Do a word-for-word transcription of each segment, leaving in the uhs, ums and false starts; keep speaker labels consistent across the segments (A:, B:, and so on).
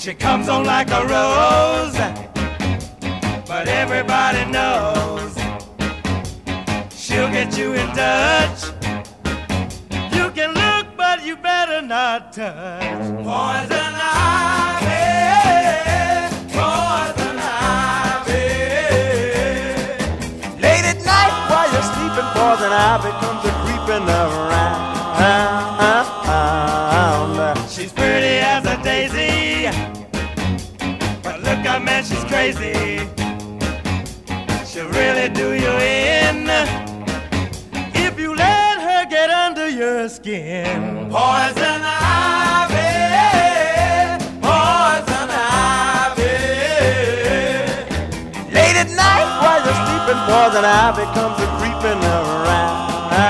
A: She comes on like a rose, but everybody knows she'll get you in touch. You can look, but you better not touch. Poison ivy, poison ivy.
B: Late at night while you're sleeping, poison ivy comes a creeping around.
A: She's pretty as a daisy, but look out, man, she's crazy. She'll really do you in if you let her get under your skin. Poison ivy, poison ivy.
B: Late at night while you're sleeping, poison ivy comes a creeping around.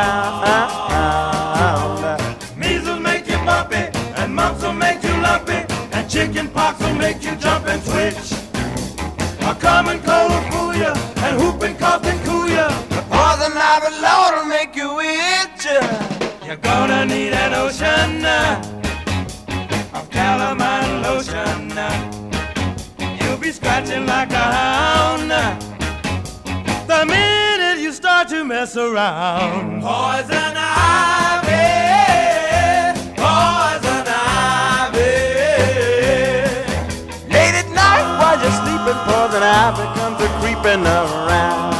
A: Measles make you bumpy, and mumps will make you lumpy, and chicken pox will make you jump and twitch. A common cold will fool you, and whooping cough can cool you.
B: The poison ivy, Lord, will make you itch.
A: You're gonna need an ocean of calamine lotion. You'll be scratching like a hound the minute you start to mess around. Poison ivy, poison ivy.
B: Late at night while you're sleeping, poison ivy comes a creeping around.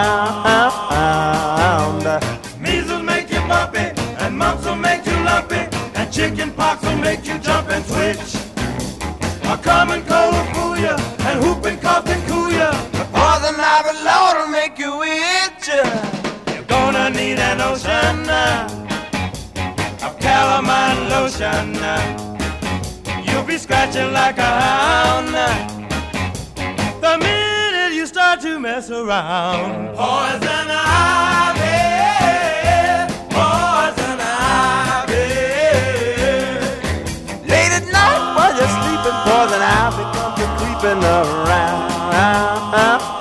A: Measles make you bumpy, and mumps will make you lumpy, and chicken pox will make you jump and twitch. A common cold will fool you, and whooping cough can cool you.
B: The poison ivy, Lord, will make you itch.
A: You're gonna need an ocean of calamine lotion. You'll be scratching like a hound the minute you start to mess around. Poison ivy, poison ivy.
B: Late at night while you're sleeping, poison ivy comes a creeping around.